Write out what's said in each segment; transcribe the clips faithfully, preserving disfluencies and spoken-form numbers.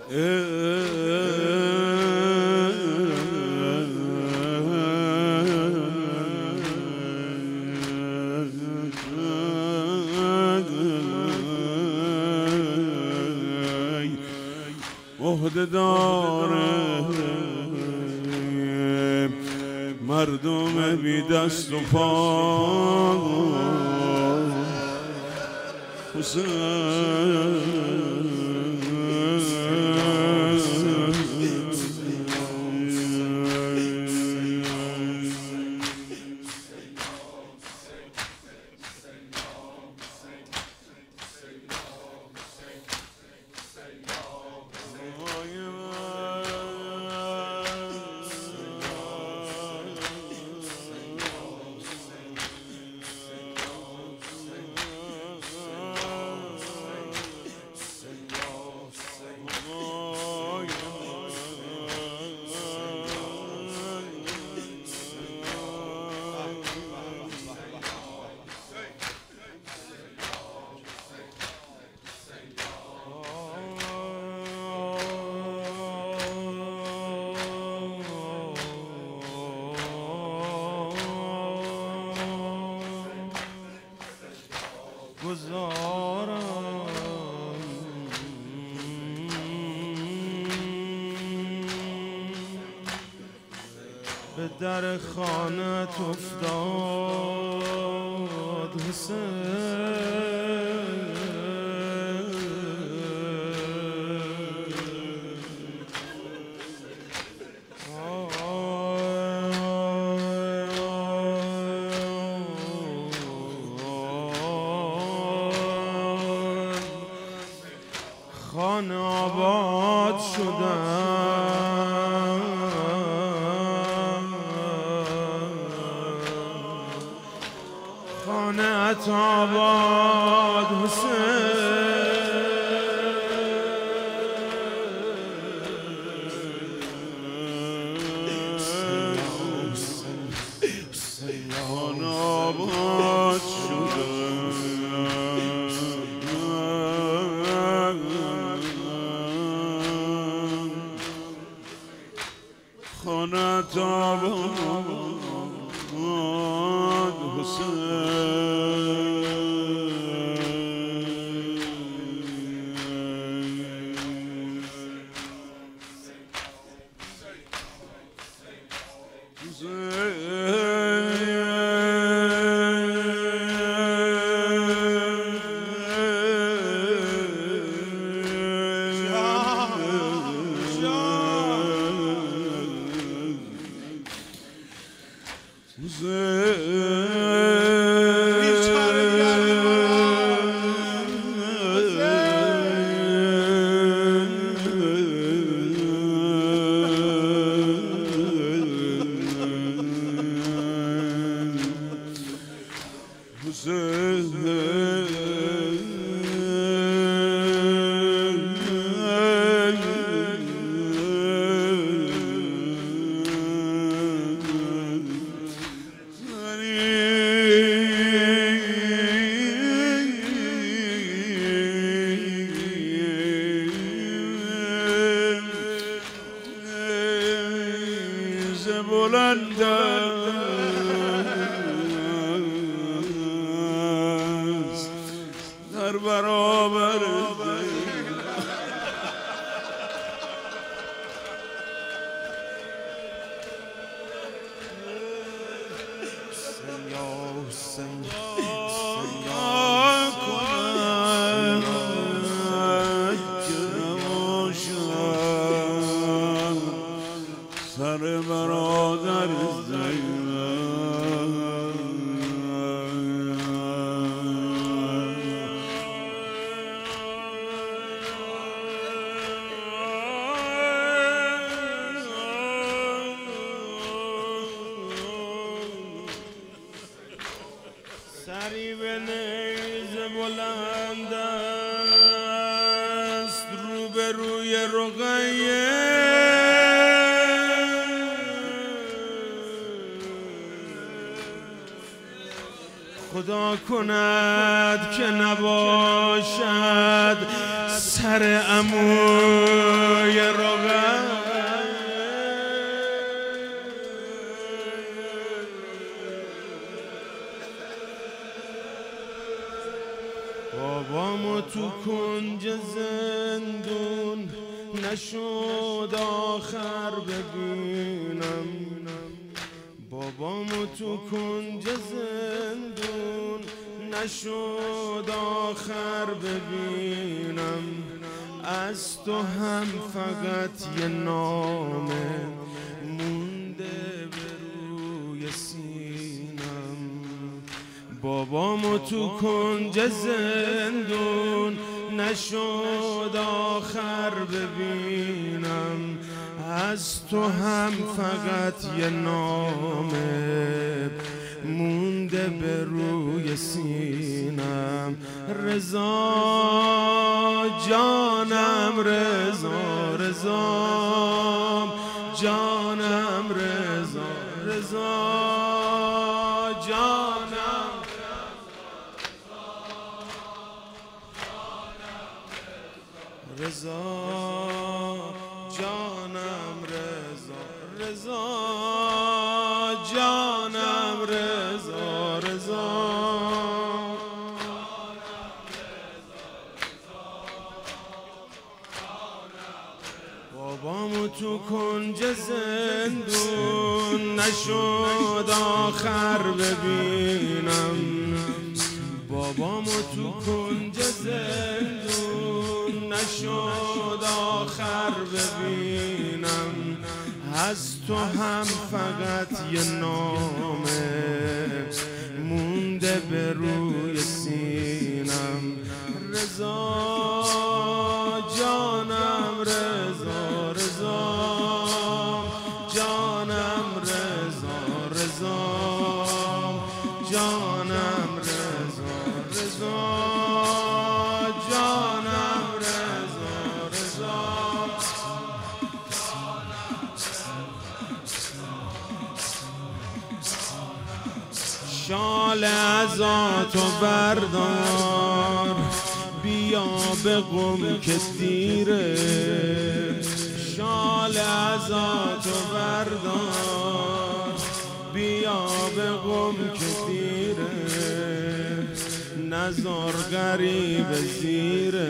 عهده داره مردم بی دست و پا حسین گذارم به در خانت افتاد حسین خانه آباد شدم خانه ات آباد حسین خانه آباد شدم خانت آباد حسین بلند است در برابر سر برادر سری به نیزه بلند است روبروی رقیه خدا کند که نباشد سر عموی رقیه بابامو تو کنج زندون نشد آخر ببینم بابامو تو کنج زندون نشد آخر ببینم از تو هم فقط یه نامه مونده به روی سینم بابامو تو کنج زندون نشد آخر ببینم از تو هم فقط یه نامه مونده به روی سینم رضا جانم رضا رضا جانم رضا رضا جانم رضا جانم رضا رضا جانم رضا رضا بابامو تو کنج زندون نشد آخر ببینم بابامو تو کنج زندون نشد آخر ببینم از تو هم فقط یه نامه مونده به روی سینم رضا جانم رضا رضا جانم رضا رضا جانم رضا رضا جانم رضا رضا شال ازاتو بردار بیا به قم که دیره شال ازاتو بردار بیا به قم که دیره نزار غریب زیره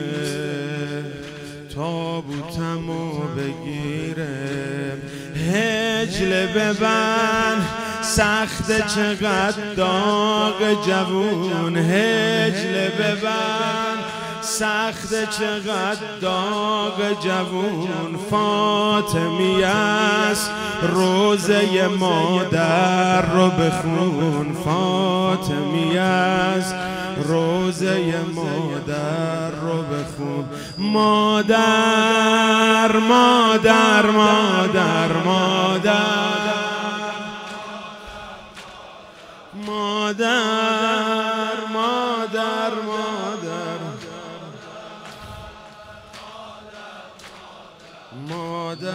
تابوتمو بگیره هجل ببند سخت چقدر داغ جوون هجل ببند سخت چقدر داغ جوون فاطمی است روزه مادر رو بخون فاطمی است روزه مادر رو بخون مادر مادر مادر مادر مادر مادر مادر مادر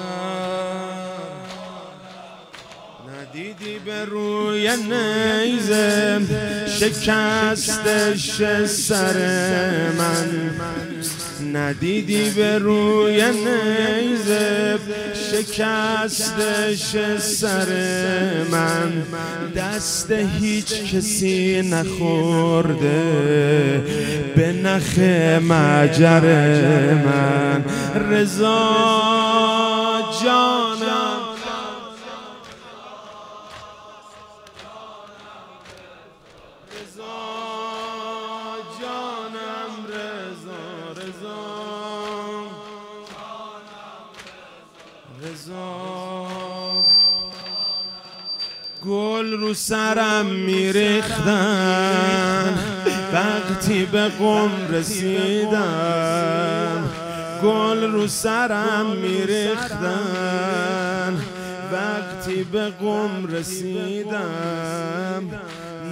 ندیدی به روی نیزه شکستش سر من ندیدی به روی نیزه شکستش سر من دست هیچ کسی نخورده به نخ مجر من رضا جانم رضا جانم رضا رضا رضا گل رو سرم میریختن وقتی به قم رسیدم گل رو سرم میریختن وقتی به قم رسیدم